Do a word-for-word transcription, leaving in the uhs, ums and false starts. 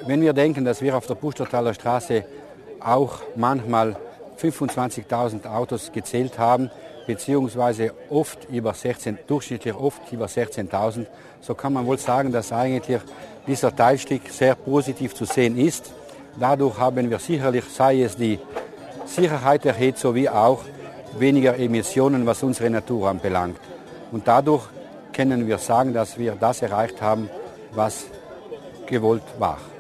wenn wir denken, dass wir auf der Pustertaler Straße auch manchmal fünfundzwanzigtausend Autos gezählt haben, beziehungsweise oft über sechzehn, durchschnittlich oft über sechzehntausend, so kann man wohl sagen, dass eigentlich dieser Teilstück sehr positiv zu sehen ist. Dadurch haben wir sicherlich, sei es die Sicherheit erhöht, sowie auch weniger Emissionen, was unsere Natur anbelangt. Und dadurch können wir sagen, dass wir das erreicht haben, was gewollt war.